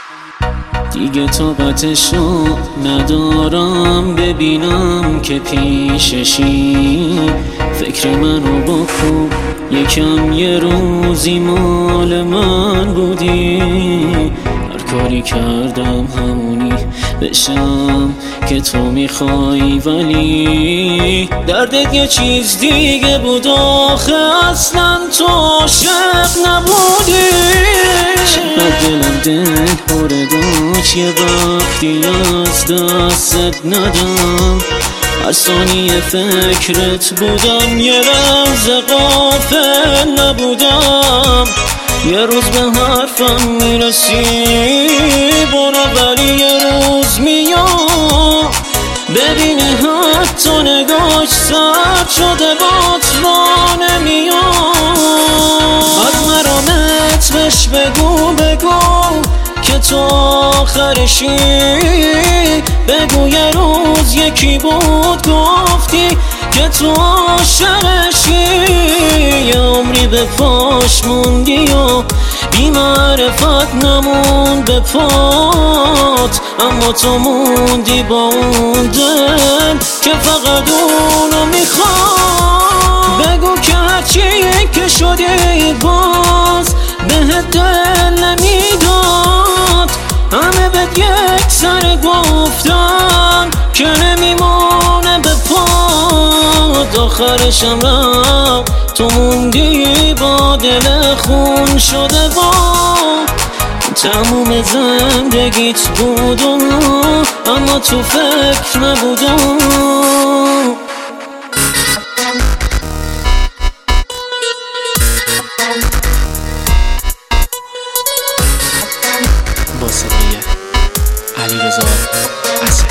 دیگه طاقتشو ندارم ببینم که پیششی. فکر منو بکن یکم یه روزی مال من بودی. هر کاری کردم همونی بشم که تو میخوای، ولی دردت یه چیز دیگه بود آخه، اصلا تو عاشق نبودی. چقدر دلم دل پره داشت یه وقتی از دستت ندم. هر ثانیه فکرت بودم، یه لحظه غافل نبودم. یه روز به حرفم میرسی برو، ولی یه روز میام ببینی حتی نگاش سرد شده بات نمیام. از مرامت بهش بگو که تو آخرشی. بگو یه روز یکی بود گفتی که تو عاشقشی. یه عمری به پاش موندی و بی معرفت نموند به پات، اما تو موندی با اون دل که فقط اونو میخواد. بگو که هرچی که شدی باز بهت دل نمیداد. همه بهت یک سر گفتن که نمیمونه به پاد. آخرشم رفت تو موندی با دل خون شده با تموم زندگیت بود، اما تو فکر نبودم. با صدای علیرضا اسدی.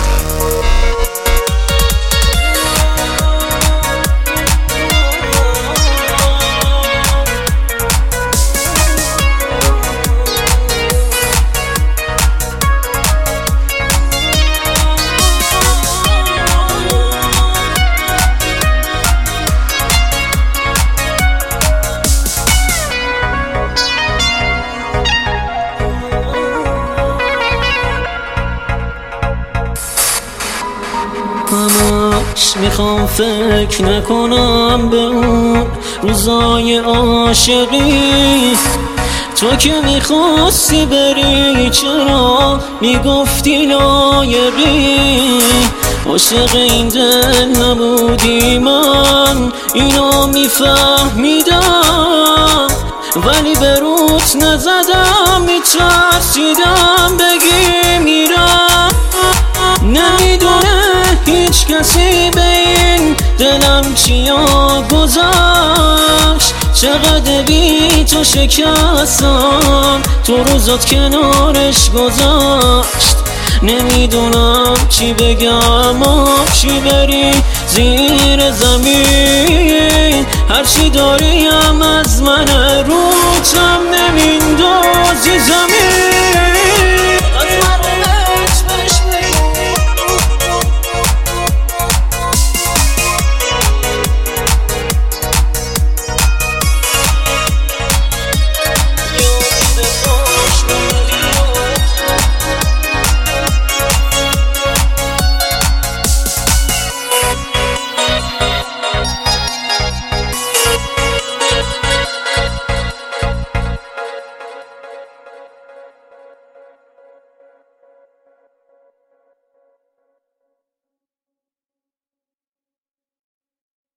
همش میخوام فکر نکنم به اون روزای عاشقی. تو که میخواستی بری چرا میگفتی لایقی. عاشق این دل نبودی من اینو میفهمیدم، ولی به روت نزدم میترسیدم بگی میرم. نمیدونه هیچ کسی به این دلم چیا گذشت. چقدر بی تو شکستم تو روزات کنارش گذشت. نمیدونم چی بگم و چی بری زیر زمین. هرچی داریم از من روتم نمینداز.